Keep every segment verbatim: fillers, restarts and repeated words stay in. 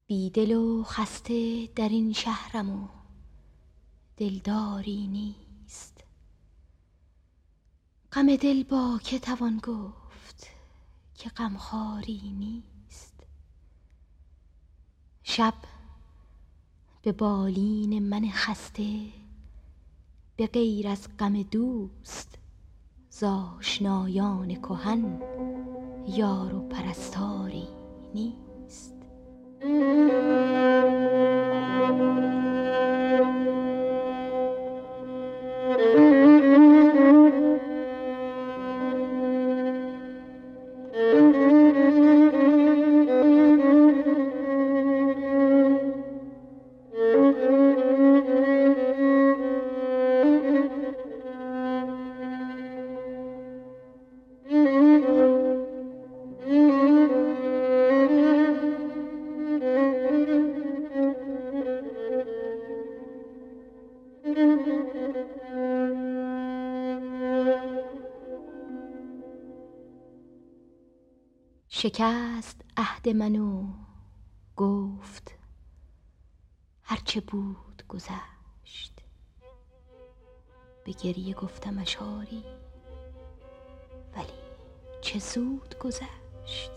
بیدل و خسته در این شهرم و دلداری نیست. غم دل با که توان گفت که غمخواری نیست. شب به بالین من خسته به غیر از غم دوست ز آشنایان کهن یار و پرستاری نیست. شکست عهد من و گفت هرچه بود گذشت. به گریه گفتم اشاری ولی چه زود گذشت.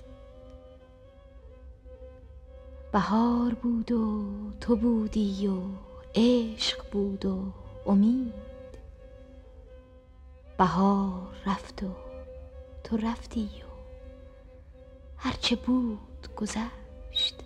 بهار بود و تو بودی و عشق بود و امید. بهار رفت و تو رفتی و هرچه بود گذشت.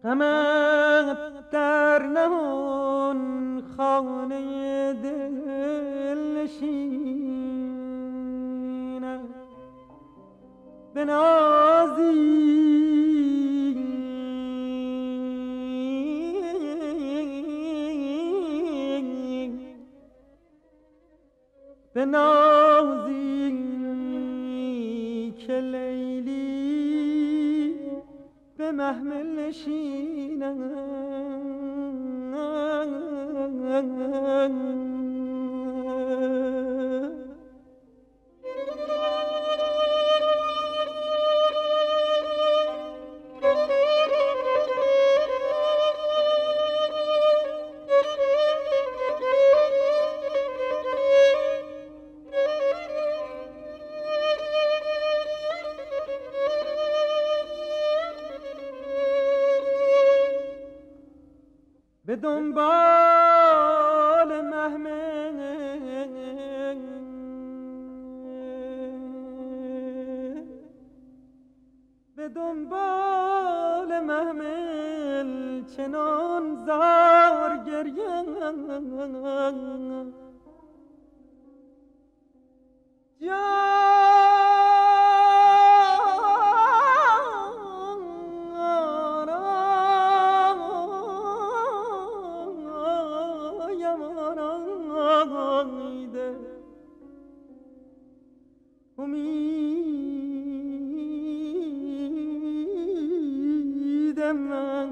همه در نهان خانه دل نشینم بنازی بنازی که لیلی به محمل نشینم به دنبال محمل به دنبال محمل چنان زار گریم امیدم من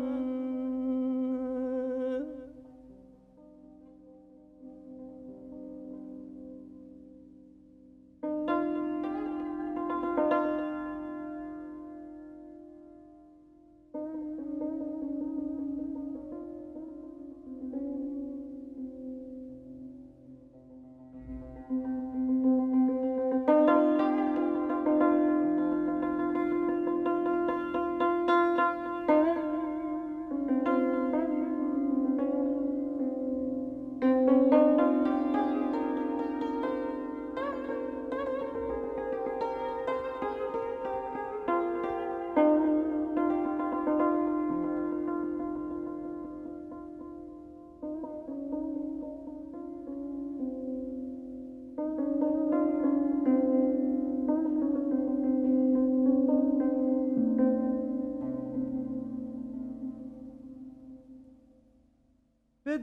به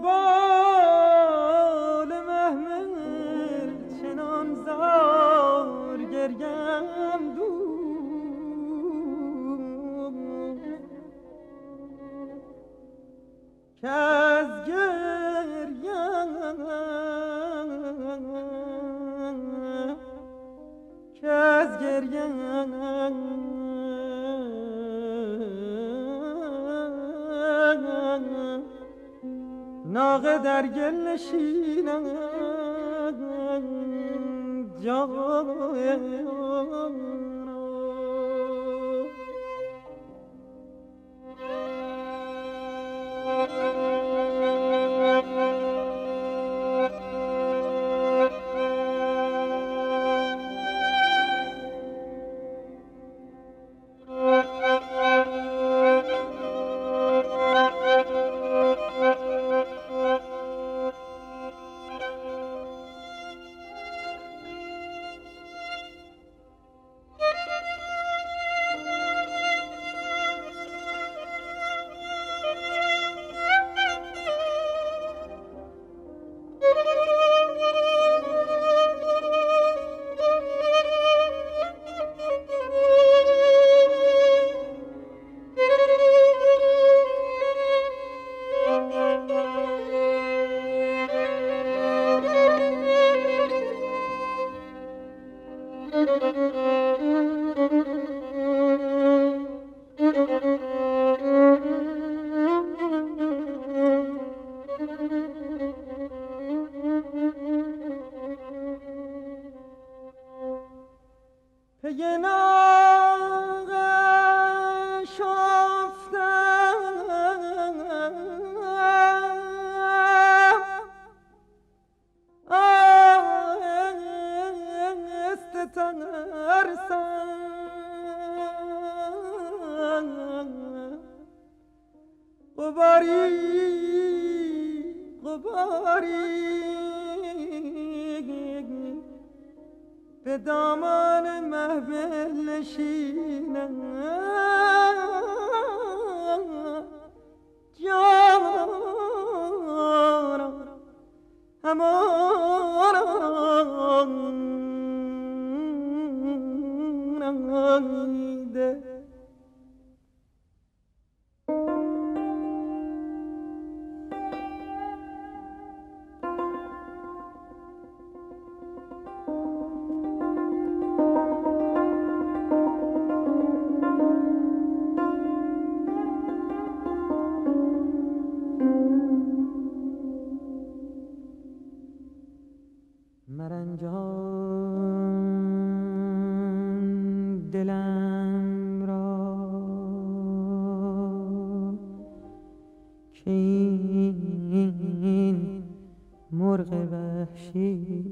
دنبال محمل چنان زار گریم دور که از گریم که از گریم ناقه در گل نشینم جان غباری غباری به دامان محفل نشینم جانم همانم ده مرنجان دلم را که این مرغ وحشی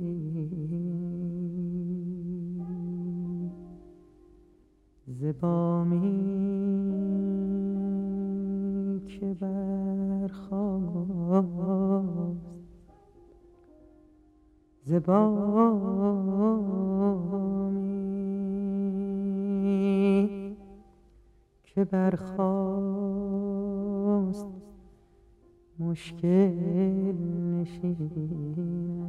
ز بامی که برخاست ز بامی که برخاست مشکل نشینم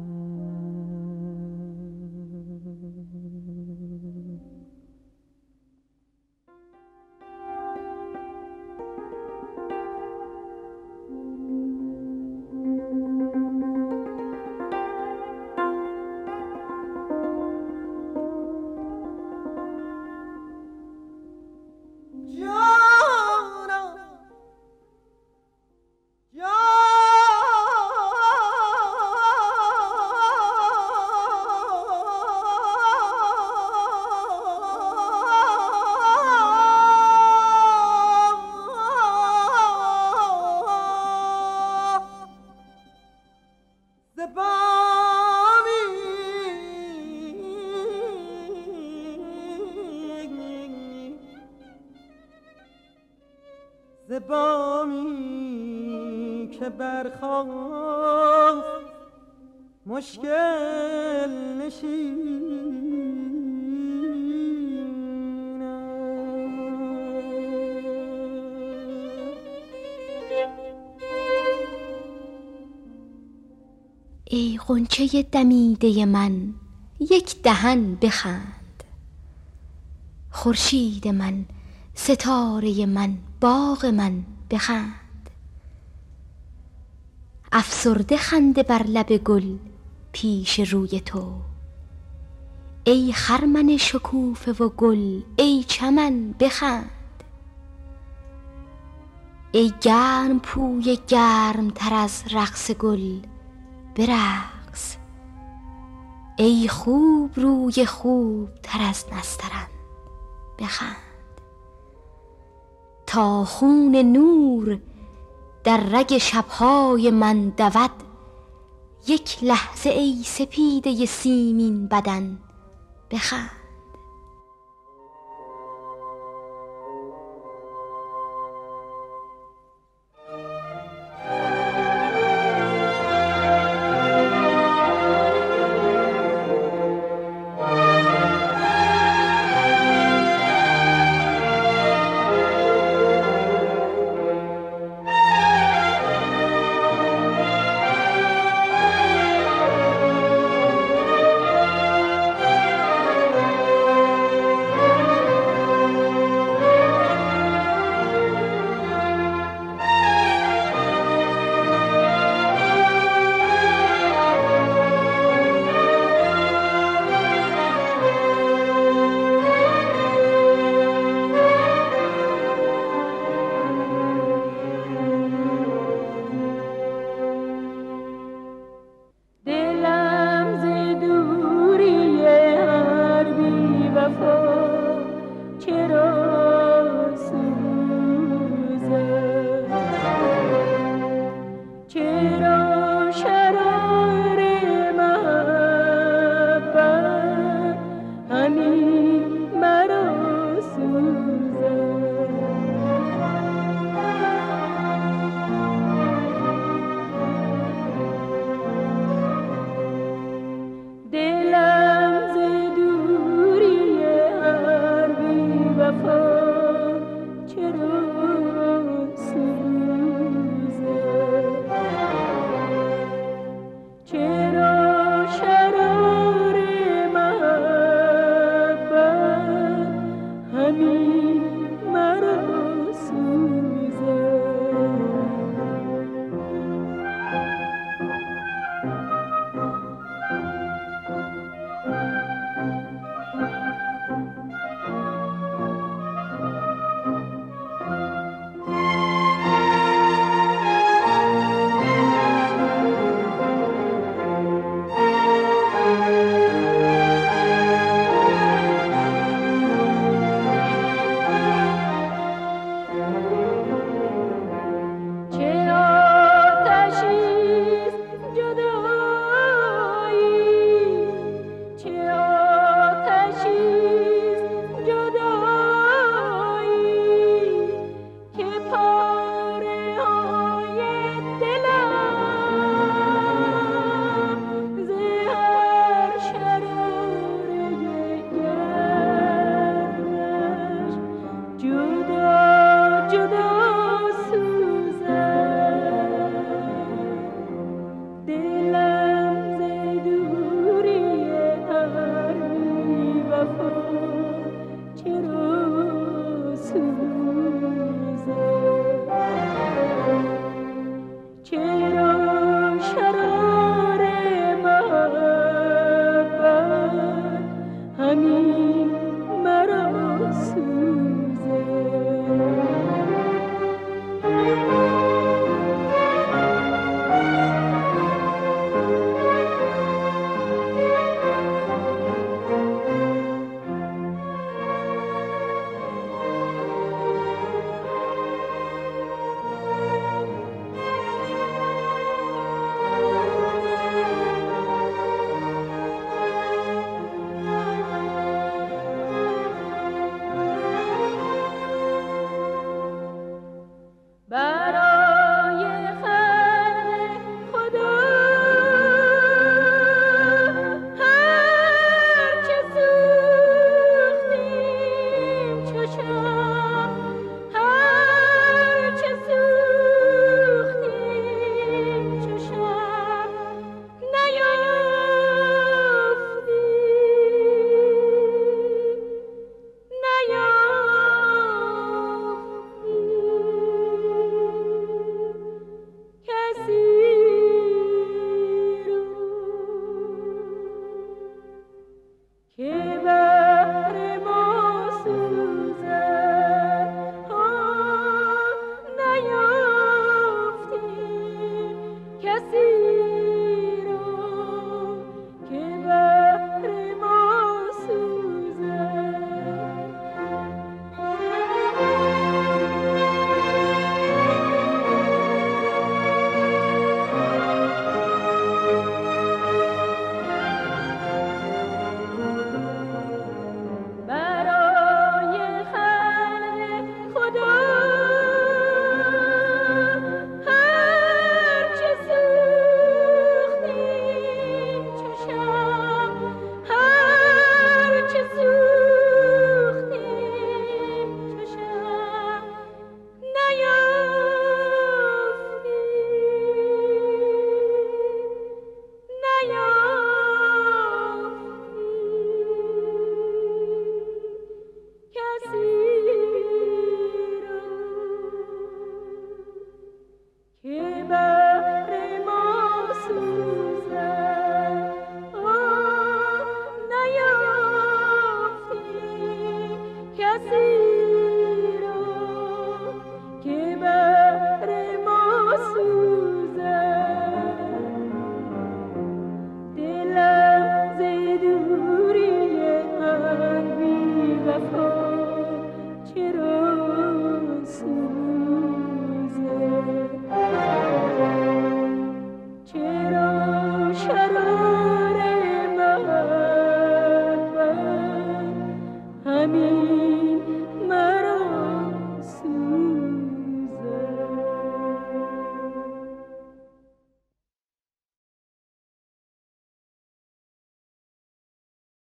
ز بامی که برخاست مشکل نشینم. ای غنچه دمیده من یک دهن بخند، خورشید من، ستاره من، باغ من بخند. افسرده خنده بر لب گل پیش روی تو، ای خرمن شکوفه و گل، ای چمن بخند. ای گرم پوی گرم تر از رقص گل برقص، ای خوب روی خوب تر از نسترن بخند. تا خون نور در رگ شبهای من دود، یک لحظه ای سپیده سیمین بدن بخند. چرا